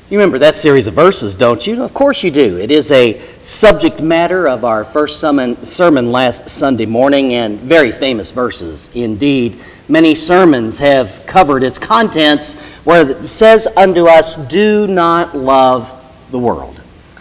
You remember that series of verses, don't you? Of course you do. It is a subject matter of our first sermon last Sunday morning, and very famous verses indeed. Many sermons have covered its contents where it says unto us, do not love the world.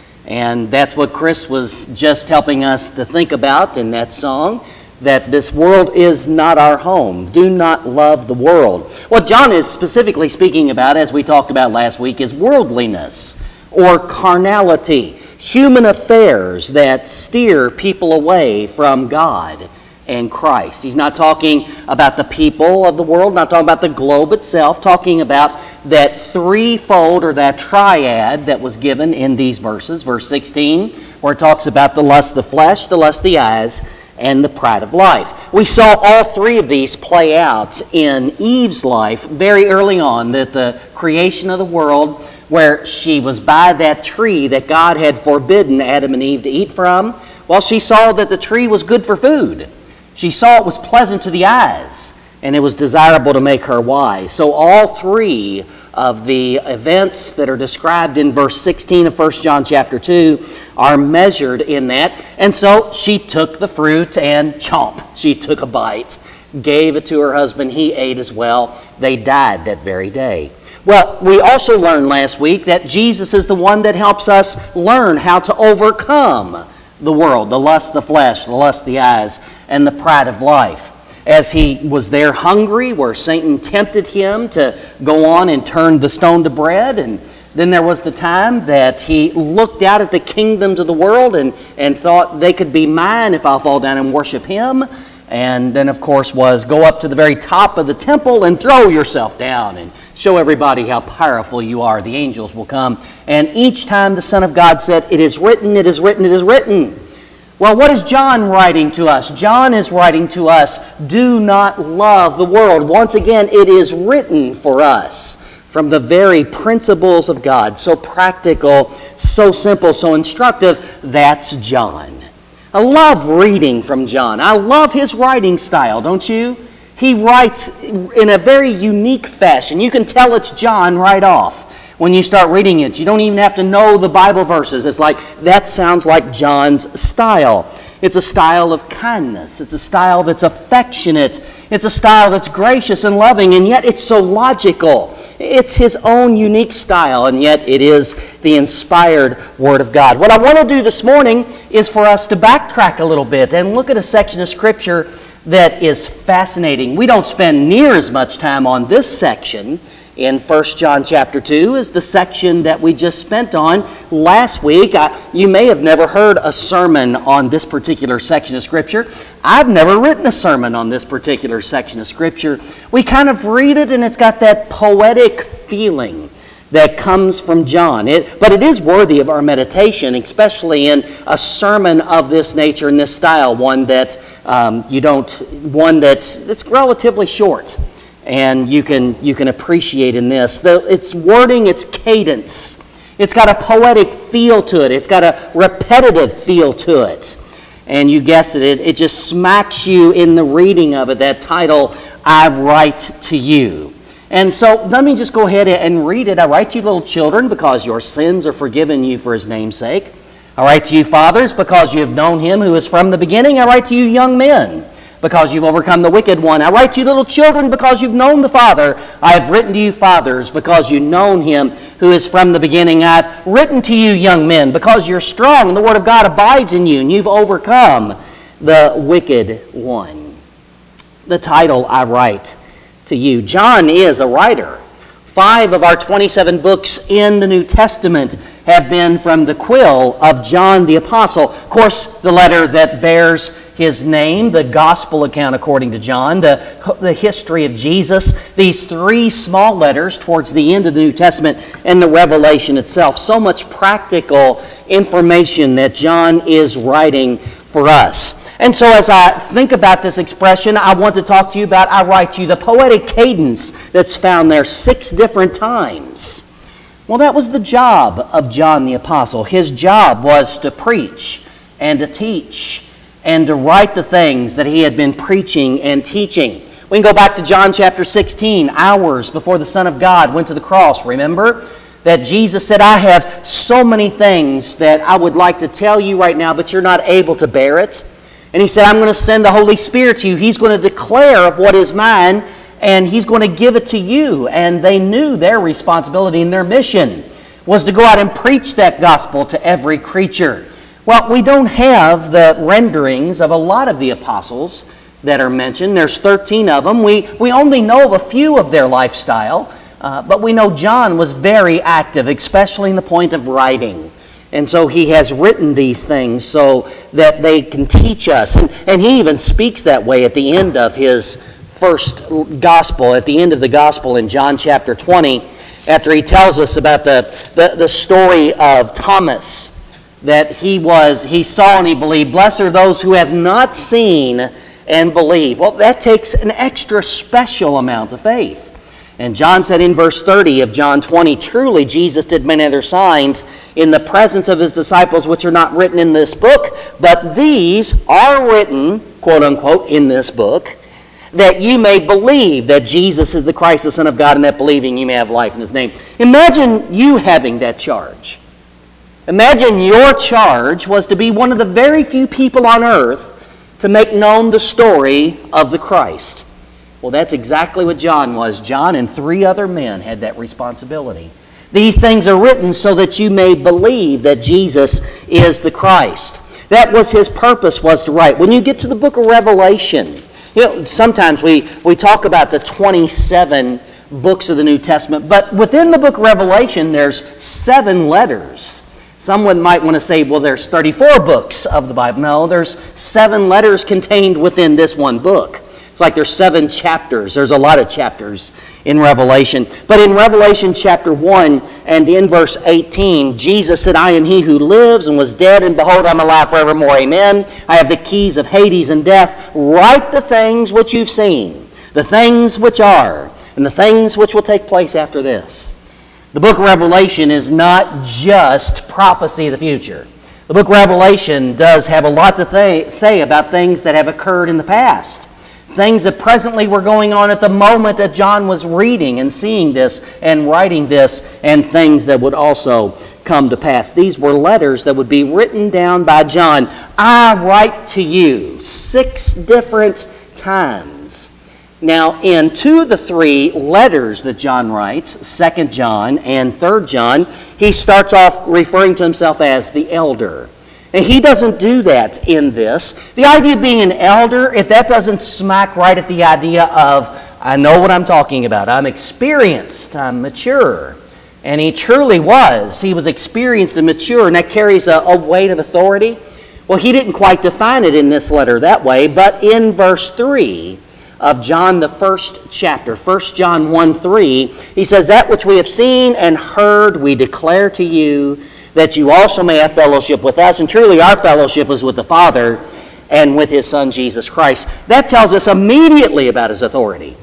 And that's what Chris was just helping us to think about in that song, that this world is not our home. Do not love the world. What John is specifically speaking about, as we talked about last week, is worldliness or carnality, human affairs that steer people away from God and Christ. He's not talking about the people of the world, not talking about the globe itself, talking about that threefold or that triad that was given in these verses. Verse 16, where it talks about the lust of the flesh, the lust of the eyes, and the pride of life. We saw all three of these play out in Eve's life very early on, that the creation of the world, where she was by that tree that God had forbidden Adam and Eve to eat from, well, she saw that the tree was good for food. She saw it was pleasant to the eyes, and it was desirable to make her wise. So all three of the events that are described in verse 16 of 1 John chapter 2 are measured in that. And so she took the fruit and chomp. She took a bite, gave it to her husband. He ate as well. They died that very day. Well, we also learned last week that Jesus is the one that helps us learn how to overcome the world, the lust of the flesh, the lust of the eyes, and the pride of life. As he was there hungry, where Satan tempted him to go on and turn the stone to bread. And then there was the time that he looked out at the kingdoms of the world and thought they could be mine if I'll fall down and worship him. And then, of course, was go up to the very top of the temple and throw yourself down and show everybody how powerful you are. The angels will come. And each time the Son of God said, it is written, it is written, it is written. Well, what is John writing to us? John is writing to us, do not love the world. Once again, it is written for us from the very principles of God. So practical, so simple, so instructive. That's John. I love reading from John. I love his writing style, don't you? He writes in a very unique fashion. You can tell it's John right off. When you start reading it, you don't even have to know the Bible verses. It's like, that sounds like John's style. It's a style of kindness. It's a style that's affectionate. It's a style that's gracious and loving, and yet it's so logical. It's his own unique style, and yet it is the inspired Word of God. What I want to do this morning is for us to backtrack a little bit and look at a section of Scripture that is fascinating. We don't spend near as much time on this section in 1 John chapter 2 is the section that we just spent on last week. You may have never heard a sermon on this particular section of Scripture. I've never written a sermon on this particular section of Scripture. We kind of read it and it's got that poetic feeling that comes from John. But it is worthy of our meditation, especially in a sermon of this nature and this style, one that's relatively short. And you can appreciate in this. Its wording, its cadence. It's got a poetic feel to it. It's got a repetitive feel to it. And you guessed it, it just smacks you in the reading of it, that title, I Write to You. And so let me just go ahead and read it. I write to you, little children, because your sins are forgiven you for his name's sake. I write to you, fathers, because you have known him who is from the beginning. I write to you, young men, because you've overcome the wicked one. I write to you, little children, because you've known the Father. I have written to you, fathers, because you've known him who is from the beginning. I've written to you, young men, because you're strong, and the word of God abides in you, and you've overcome the wicked one. The title, I Write to You. John is a writer. 5 of our 27 books in the New Testament have been from the quill of John the Apostle. Of course, the letter that bears his name, the gospel account according to John, the history of Jesus, these 3 small letters towards the end of the New Testament, and the Revelation itself. So much practical information that John is writing for us. And so as I think about this expression, I want to talk to you about, I write to you, the poetic cadence that's found there 6 different times. Well, that was the job of John the Apostle. His job was to preach and to teach and to write the things that he had been preaching and teaching. We can go back to John chapter 16, hours before the Son of God went to the cross, remember? that Jesus said, I have so many things that I would like to tell you right now, but you're not able to bear it. And he said, I'm going to send the Holy Spirit to you. He's going to declare of what is mine, and He's going to give it to you. And they knew their responsibility and their mission was to go out and preach that gospel to every creature. Well, we don't have the renderings of a lot of the apostles that are mentioned. There's 13 of them. We only know of a few of their lifestyle, but we know John was very active, especially in the point of writing. And so he has written these things so that they can teach us. And he even speaks that way at the end of his first gospel, at the end of the gospel in John chapter 20, after he tells us about the story of Thomas, that he saw and he believed. Blessed are those who have not seen and believe. Well, that takes an extra special amount of faith. And John said in verse 30 of John 20, truly Jesus did many other signs in the presence of his disciples, which are not written in this book, but these are written, quote unquote, in this book, that you may believe that Jesus is the Christ, the Son of God, and that believing you may have life in His name. Imagine you having that charge. Imagine your charge was to be one of the very few people on earth to make known the story of the Christ. Well, that's exactly what John was. John and 3 other men had that responsibility. These things are written so that you may believe that Jesus is the Christ. That was his purpose, was to write. When you get to the book of Revelation, sometimes we talk about the 27 books of the New Testament, but within the book of Revelation, there's 7 letters. Someone might want to say, well, there's 34 books of the Bible. No, there's 7 letters contained within this one book. It's like there's 7 chapters. There's a lot of chapters in Revelation. But in Revelation chapter 1 and in verse 18, Jesus said, I am he who lives and was dead, and behold, I'm alive forevermore. Amen. I have the keys of Hades and death. Write the things which you've seen, the things which are, and the things which will take place after this. The book of Revelation is not just prophecy of the future. The book of Revelation does have a lot to say about things that have occurred in the past. Things that presently were going on at the moment that John was reading and seeing this and writing this, and things that would also come to pass. These were letters that would be written down by John. I write to you 6 different times. Now, in 2 of the 3 letters that John writes, 2 John and 3 John, he starts off referring to himself as the elder. And he doesn't do that in this. The idea of being an elder, if that doesn't smack right at the idea of, I know what I'm talking about, I'm experienced, I'm mature. And he truly was. He was experienced and mature, and that carries a weight of authority. Well, he didn't quite define it in this letter that way, but in verse 3 of John, the first chapter, 1 John 1:3, he says, that which we have seen and heard we declare to you, that you also may have fellowship with us. And truly our fellowship is with the Father and with His Son, Jesus Christ. That tells us immediately about His authority.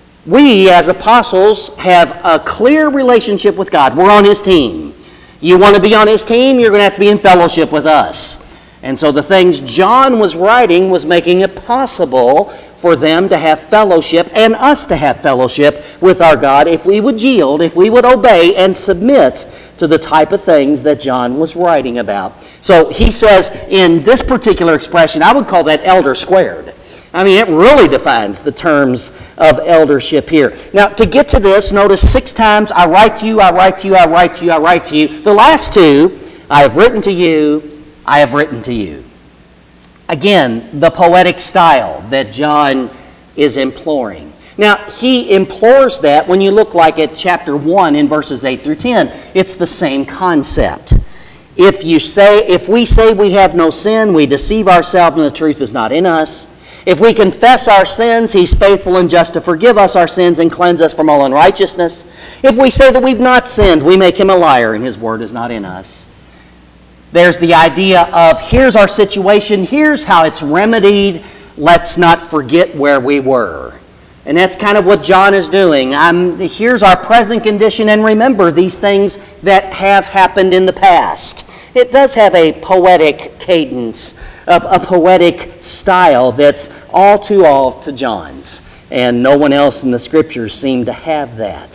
We, as apostles, have a clear relationship with God. We're on His team. You want to be on His team, you're going to have to be in fellowship with us. And so the things John was writing was making it possible for them to have fellowship and us to have fellowship with our God if we would yield, if we would obey and submit to the type of things that John was writing about. So he says in this particular expression, I would call that elder squared. I mean, it really defines the terms of eldership here. Now, to get to this, notice 6 times, I write to you, I write to you, I write to you, I write to you. The last 2, I have written to you, I have written to you. Again, the poetic style that John is imploring. Now, he implores that when you look like at chapter 1 in verses 8 through 10. It's the same concept. If we say we have no sin, we deceive ourselves and the truth is not in us. If we confess our sins, He's faithful and just to forgive us our sins and cleanse us from all unrighteousness. If we say that we've not sinned, we make Him a liar and His word is not in us. There's the idea of here's our situation, here's how it's remedied, let's not forget where we were. And that's kind of what John is doing. Here's our present condition, and remember these things that have happened in the past. It does have a poetic cadence, a poetic style that's all to John's. And no one else in the Scriptures seemed to have that.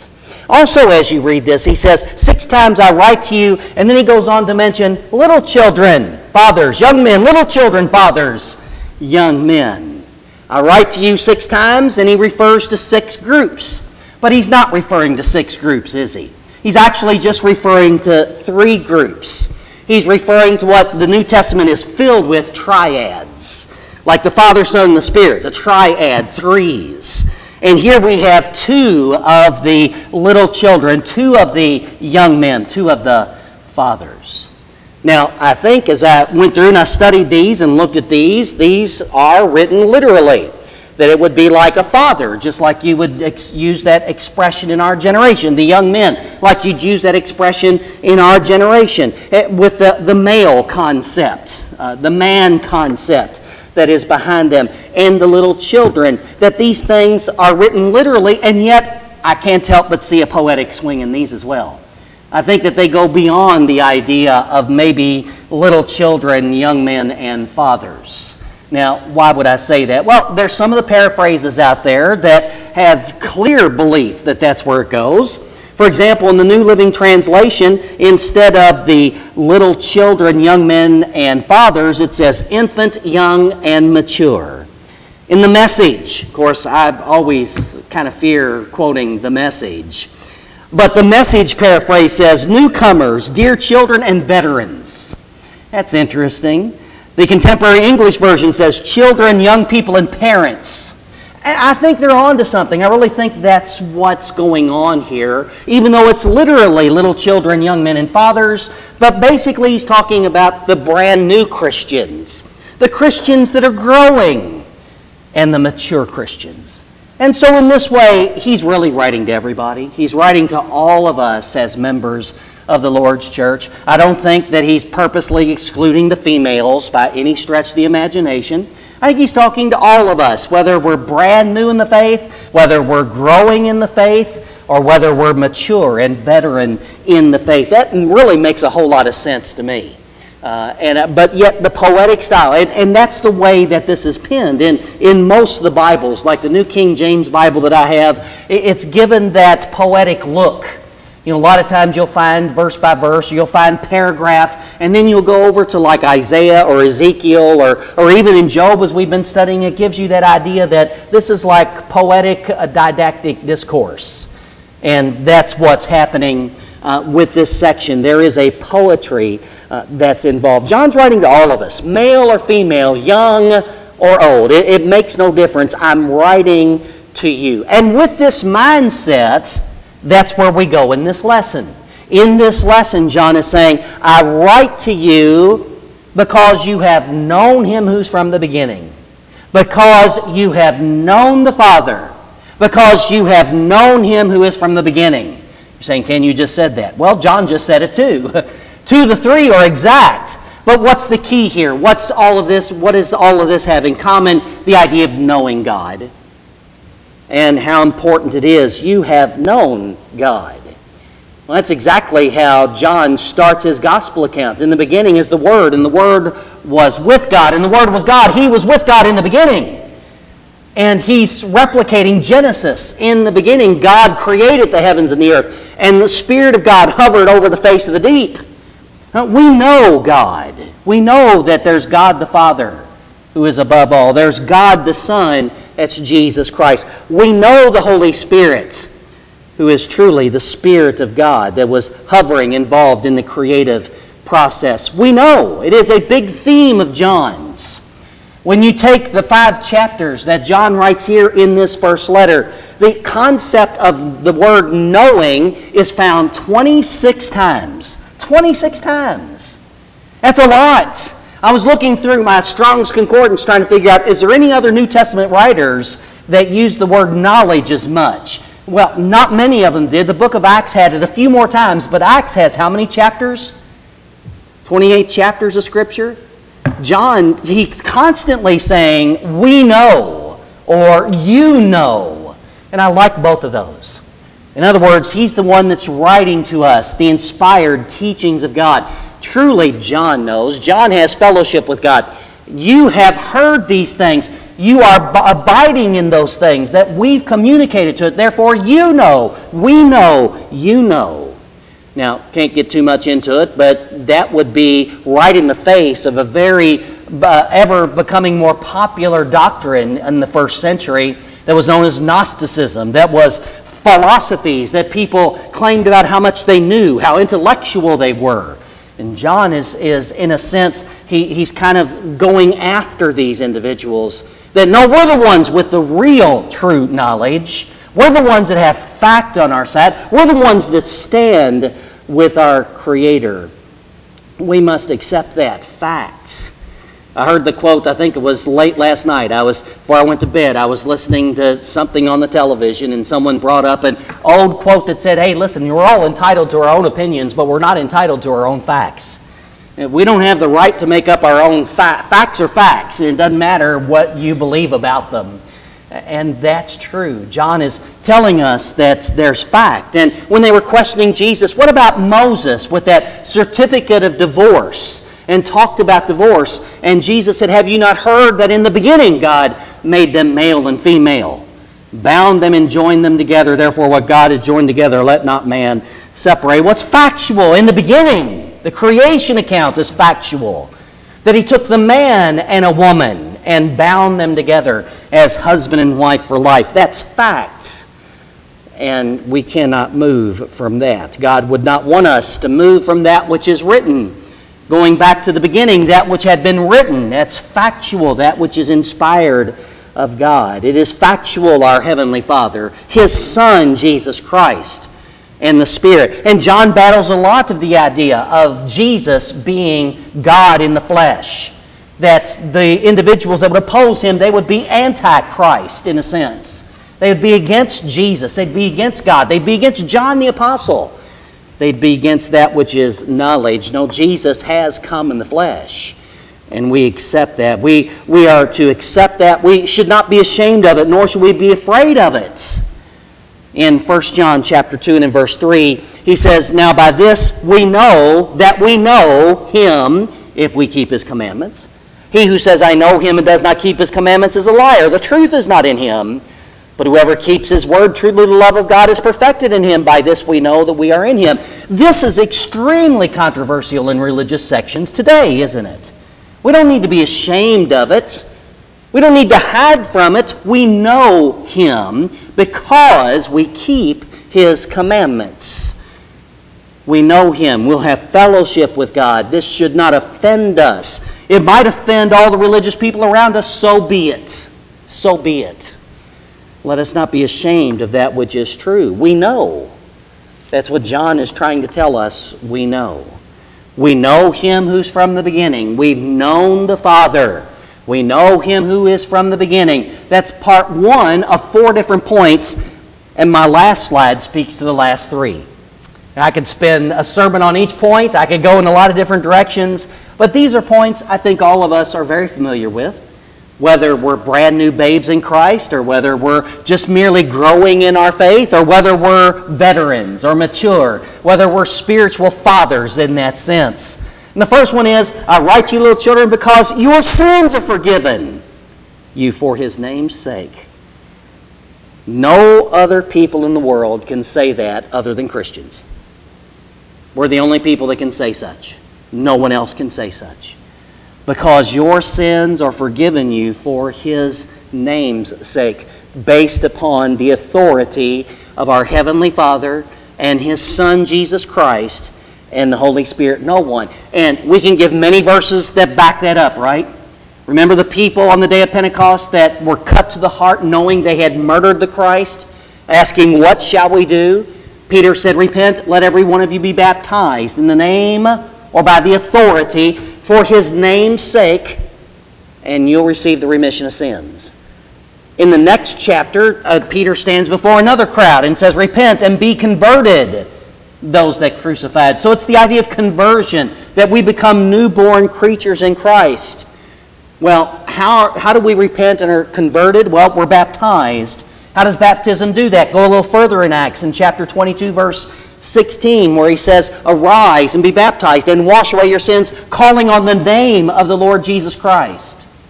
Also, as you read this, he says, 6 times I write to you, and then he goes on to mention little children, fathers, young men, little children, fathers, young men. I write to you 6 times, and he refers to 6 groups. But he's not referring to 6 groups, is he? He's actually just referring to 3 groups. He's referring to what the New Testament is filled with, triads. Like the Father, Son, and the Spirit, the triad, 3s. And here we have 2 of the little children, 2 of the young men, 2 of the fathers. Now, I think as I went through and I studied these and looked at these are written literally. That it would be like a father, just like you would use that expression in our generation. The young men, like you'd use that expression in our generation. With the male concept, the man concept that is behind them. And the little children. That these things are written literally, and yet I can't help but see a poetic swing in these as well. I think that they go beyond the idea of maybe little children, young men, and fathers. Now, why would I say that? Well, there's some of the paraphrases out there that have clear belief that that's where it goes. For example, in the New Living Translation, instead of the little children, young men, and fathers, it says infant, young, and mature. In the Message, of course, I always kind of fear quoting the Message. But the Message paraphrase says, newcomers, dear children, and veterans. That's interesting. The Contemporary English Version says children, young people, and parents. I think they're on to something. I really think that's what's going on here, even though it's literally little children, young men, and fathers. But basically he's talking about the brand new Christians, the Christians that are growing, and the mature Christians. And so in this way, he's really writing to everybody. He's writing to all of us as members of the Lord's church. I don't think that he's purposely excluding the females by any stretch of the imagination. I think he's talking to all of us, whether we're brand new in the faith, whether we're growing in the faith, or whether we're mature and veteran in the faith. That really makes a whole lot of sense to me. But yet the poetic style, and that's the way that this is penned. In most of the Bibles, like the New King James Bible that I have, it's given that poetic look. You know, a lot of times you'll find verse by verse, you'll find paragraph, and then you'll go over to like Isaiah or Ezekiel or even in Job as we've been studying, it gives you that idea that this is like poetic didactic discourse. And that's what's happening with this section. There is a poetry that's involved. John's writing to all of us, male or female, young or old. It makes no difference. I'm writing to you. And with this mindset, that's where we go in this lesson. In this lesson, John is saying, I write to you because you have known him who's from the beginning. Because you have known the Father. Because you have known him who is from the beginning. You're saying, Ken, you just said that. Well, John just said it too. 2 of the 3 are exact. But what's the key here? What's all of this? What does all of this have in common? The idea of knowing God. And how important it is. You have known God. Well, that's exactly how John starts his gospel account. In the beginning is the Word, and the Word was with God, and the Word was God. He was with God in the beginning. And he's replicating Genesis. In the beginning, God created the heavens and the earth, and the Spirit of God hovered over the face of the deep. Now, we know God. We know that there's God the Father, who is above all. There's God the Son, that's Jesus Christ. We know the Holy Spirit, who is truly the Spirit of God that was hovering, involved in the creative process. We know it is a big theme of John's. When you take the 5 chapters that John writes here in this first letter, the concept of the word knowing is found 26 times. 26 times. That's a lot. I was looking through my Strong's Concordance trying to figure out, is there any other New Testament writers that use the word knowledge as much? Well, not many of them did. The book of Acts had it a few more times, but Acts has how many chapters? 28 chapters of Scripture? John, he's constantly saying, we know, or you know. And I like both of those. In other words, he's the one that's writing to us the inspired teachings of God. Truly, John knows. John has fellowship with God. You have heard these things. You are abiding in those things that we've communicated to it. Therefore, you know, we know, you know. Now, can't get too much into it, but that would be right in the face of a very ever becoming more popular doctrine in the first century that was known as Gnosticism. That was philosophies that people claimed about how much they knew, how intellectual they were. And John is in a sense, he's kind of going after these individuals that no, we're the ones with the real true knowledge. We're the ones that have fact on our side. We're the ones that stand with our Creator. We must accept that fact. I heard the quote, I think it was late last night. Before I went to bed, I was listening to something on the television, and someone brought up an old quote that said, hey, listen, we're all entitled to our own opinions, but we're not entitled to our own facts. We don't have the right to make up our own facts are facts. It doesn't matter what you believe about them. And that's true. John is telling us that there's fact. And when they were questioning Jesus, what about Moses with that certificate of divorce? And talked about divorce. And Jesus said, have you not heard that in the beginning God made them male and female? Bound them and joined them together. Therefore what God has joined together, let not man separate. What's factual? In the beginning, the creation account is factual. That he took the man and a woman and bound them together as husband and wife for life. That's fact. And we cannot move from that. God would not want us to move from that which is written. Going back to the beginning, that which had been written, that's factual, that which is inspired of God. It is factual, our Heavenly Father, His Son, Jesus Christ, and the Spirit. And John battles a lot of the idea of Jesus being God in the flesh. That the individuals that would oppose Him, they would be anti-Christ in a sense. They would be against Jesus. They'd be against God. They'd be against John the Apostle. They'd be against that which is knowledge. No, Jesus has come in the flesh. And we accept that. We are to accept that. We should not be ashamed of it, nor should we be afraid of it. In 1 John chapter 2 and in verse 3, he says, now by this we know that we know Him if we keep His commandments. He who says, I know Him and does not keep His commandments is a liar. The truth is not in him. But whoever keeps His word, truly the love of God is perfected in him. By this we know that we are in Him. This is extremely controversial in religious sections today, isn't it? We don't need to be ashamed of it. We don't need to hide from it. We know Him because we keep His commandments. We know Him. We'll have fellowship with God. This should not offend us. It might offend all the religious people around us. So be it. So be it. Let us not be ashamed of that which is true. We know. That's what John is trying to tell us. We know. We know Him who's from the beginning. We've known the Father. We know Him who is from the beginning. That's part one of 4 different points. And my last slide speaks to the last 3. I could spend a sermon on each point. I could go in a lot of different directions. But these are points I think all of us are very familiar with. Whether we're brand new babes in Christ, or whether we're just merely growing in our faith, or whether we're veterans or mature, whether we're spiritual fathers in that sense. And the first one is, I write to you, little children, because your sins are forgiven you for His name's sake. No other people in the world can say that other than Christians. We're the only people that can say such. No one else can say such. Because your sins are forgiven you for His name's sake, based upon the authority of our Heavenly Father and His Son, Jesus Christ, and the Holy Spirit. No one. And we can give many verses that back that up, right? Remember the people on the day of Pentecost that were cut to the heart knowing they had murdered the Christ, asking, what shall we do? Peter said, repent, let every one of you be baptized in the name or by the authority for His name's sake, and you'll receive the remission of sins. In the next chapter, Peter stands before another crowd and says, repent and be converted, those that crucified. So it's the idea of conversion, that we become newborn creatures in Christ. Well, how do we repent and are converted? Well, we're baptized. How does baptism do that? Go a little further in Acts in chapter 22, verse 16, where he says, arise and be baptized and wash away your sins, calling on the name of the Lord Jesus Christ.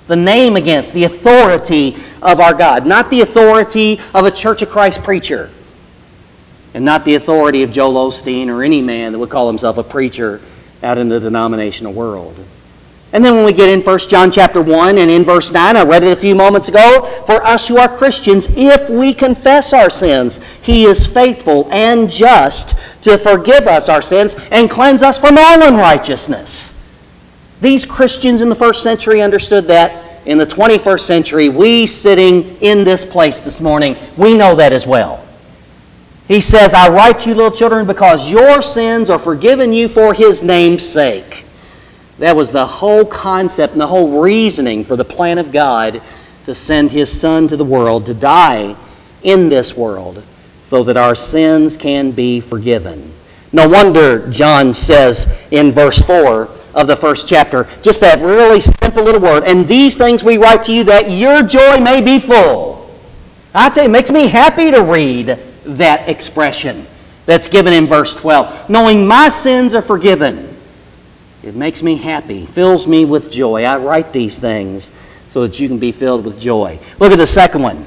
the name against, the authority of our God. Not the authority of a Church of Christ preacher. And not the authority of Joel Osteen or any man that would call himself a preacher out in the denominational world. And then when we get in 1 John chapter 1 and in verse 9, I read it a few moments ago, for us who are Christians, if we confess our sins, He is faithful and just to forgive us our sins and cleanse us from all unrighteousness. These Christians in the first century understood that. In the 21st century, we sitting in this place this morning, we know that as well. He says, I write to you, little children, because your sins are forgiven you for His name's sake. That was the whole concept and the whole reasoning for the plan of God to send His Son to the world, to die in this world, so that our sins can be forgiven. No wonder John says in verse 4 of the first chapter, just that really simple little word, and these things we write to you that your joy may be full. I tell you, it makes me happy to read that expression that's given in verse 12. Knowing my sins are forgiven. It makes me happy, fills me with joy. I write these things so that you can be filled with joy. Look at the second one.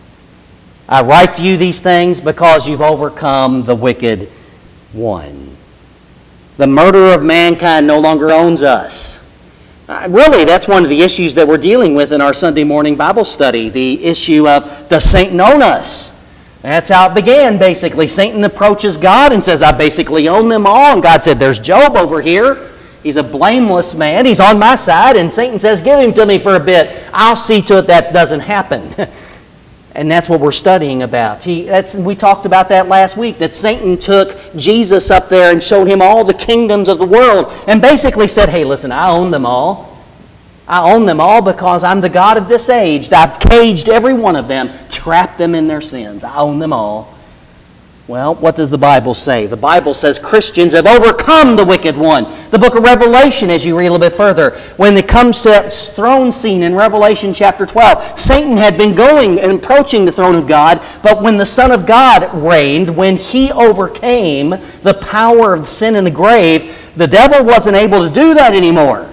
I write to you these things because you've overcome the wicked one. The murderer of mankind no longer owns us. Really, that's one of the issues that we're dealing with in our Sunday morning Bible study. The issue of, does Satan own us? That's how it began, basically. Satan approaches God and says, I basically own them all. And God said, there's Job over here. He's a blameless man. He's on my side. And Satan says, give him to me for a bit. I'll see to it that doesn't happen. And that's what we're studying about. We talked about that last week, that Satan took Jesus up there and showed him all the kingdoms of the world and basically said, hey, listen, I own them all. I own them all because I'm the God of this age. I've caged every one of them, trapped them in their sins. I own them all. Well, what does the Bible say? The Bible says Christians have overcome the wicked one. The book of Revelation, as you read a little bit further, when it comes to that throne scene in Revelation chapter 12, Satan had been going and approaching the throne of God, but when the Son of God reigned, when He overcame the power of sin in the grave, the devil wasn't able to do that anymore.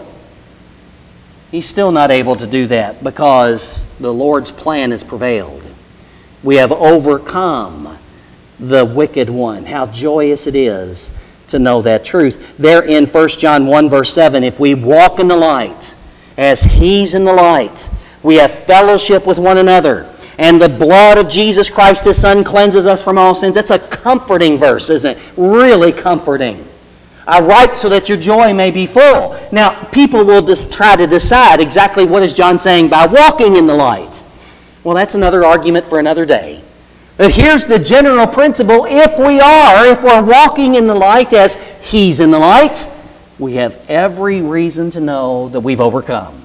He's still not able to do that because the Lord's plan has prevailed. We have overcome the wicked one. How joyous it is to know that truth. There in 1 John 1 verse 7, if we walk in the light as He's in the light, we have fellowship with one another. And the blood of Jesus Christ, His Son, cleanses us from all sins. That's a comforting verse, isn't it? Really comforting. I write so that your joy may be full. Now, people will just try to decide exactly what is John saying by walking in the light. Well, that's another argument for another day. But here's the general principle. If we're walking in the light as He's in the light, we have every reason to know that we've overcome.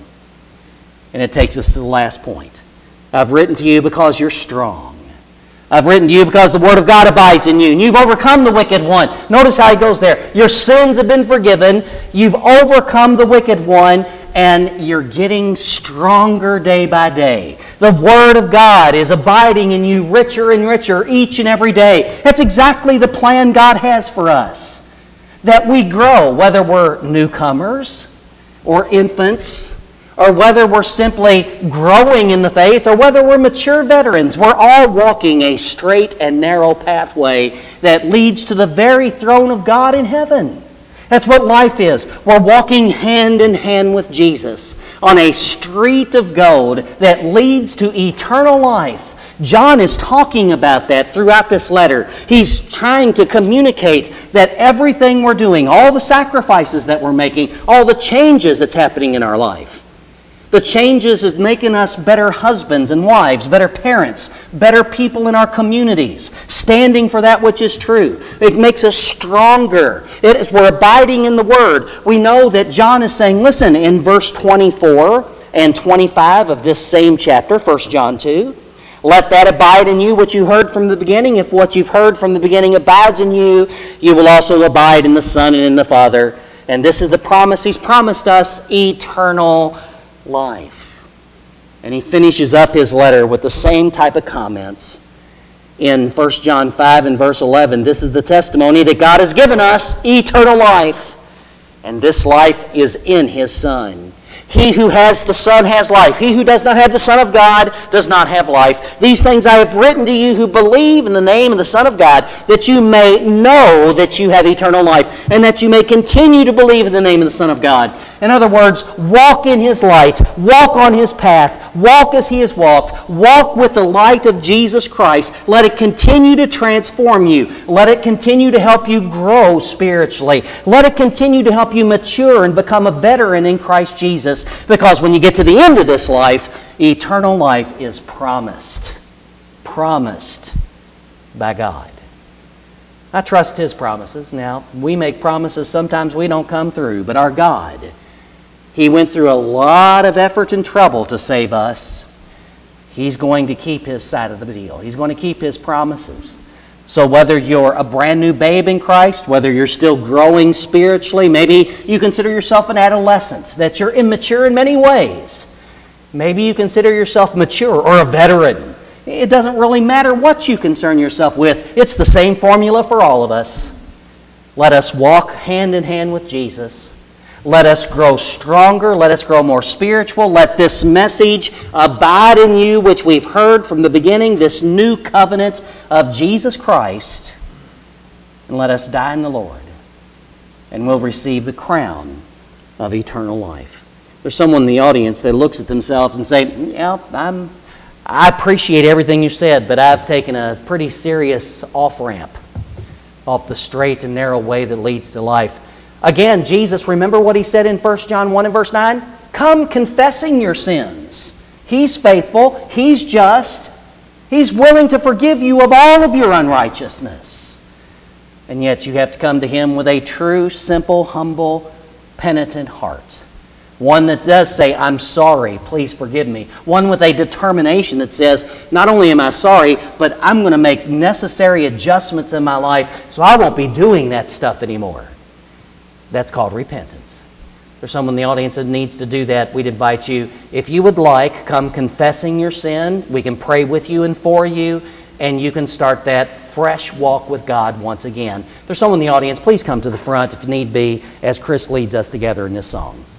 And it takes us to the last point. I've written to you because you're strong. I've written to you because the Word of God abides in you, and you've overcome the wicked one. Notice how he goes there. Your sins have been forgiven. You've overcome the wicked one, and you're getting stronger day by day. The Word of God is abiding in you richer and richer each and every day. That's exactly the plan God has for us. That we grow, whether we're newcomers or infants, or whether we're simply growing in the faith, or whether we're mature veterans. We're all walking a straight and narrow pathway that leads to the very throne of God in heaven. That's what life is. We're walking hand in hand with Jesus on a street of gold that leads to eternal life. John is talking about that throughout this letter. He's trying to communicate that everything we're doing, all the sacrifices that we're making, all the changes that's happening in our life, the changes is making us better husbands and wives, better parents, better people in our communities, standing for that which is true. It makes us stronger. We're abiding in the Word. We know that John is saying, listen, in verse 24 and 25 of this same chapter, 1 John 2, let that abide in you which you heard from the beginning. If what you've heard from the beginning abides in you, you will also abide in the Son and in the Father. And this is the promise He's promised us, eternal life. And he finishes up his letter with the same type of comments in 1 John 5 and verse 11. This is the testimony that God has given us eternal life, and this life is in His Son. He who has the Son has life. He who does not have the Son of God does not have life. These things I have written to you who believe in the name of the Son of God, that you may know that you have eternal life, and that you may continue to believe in the name of the Son of God. In other words, walk in His light, walk on His path, walk as He has walked, walk with the light of Jesus Christ. Let it continue to transform you. Let it continue to help you grow spiritually. Let it continue to help you mature and become a veteran in Christ Jesus. Because when you get to the end of this life, eternal life is promised. Promised by God. I trust His promises. Now, we make promises sometimes we don't come through, but our God, He went through a lot of effort and trouble to save us. He's going to keep His side of the deal. He's going to keep His promises. So whether you're a brand new babe in Christ, whether you're still growing spiritually, maybe you consider yourself an adolescent, that you're immature in many ways. Maybe you consider yourself mature or a veteran. It doesn't really matter what you concern yourself with. It's the same formula for all of us. Let us walk hand in hand with Jesus. Let us grow stronger. Let us grow more spiritual. Let this message abide in you, which we've heard from the beginning, this new covenant of Jesus Christ. And let us die in the Lord. And we'll receive the crown of eternal life. There's someone in the audience that looks at themselves and say, yeah, I appreciate everything you said, but I've taken a pretty serious off-ramp off the straight and narrow way that leads to life. Again, Jesus, remember what He said in 1 John 1 and verse 9? Come confessing your sins. He's faithful. He's just. He's willing to forgive you of all of your unrighteousness. And yet you have to come to Him with a true, simple, humble, penitent heart. One that does say, I'm sorry, please forgive me. One with a determination that says, not only am I sorry, but I'm going to make necessary adjustments in my life so I won't be doing that stuff anymore. That's called repentance. There's someone in the audience that needs to do that. We'd invite you, if you would like, come confessing your sin. We can pray with you and for you, and you can start that fresh walk with God once again. There's someone in the audience. Please come to the front if need be as Chris leads us together in this song.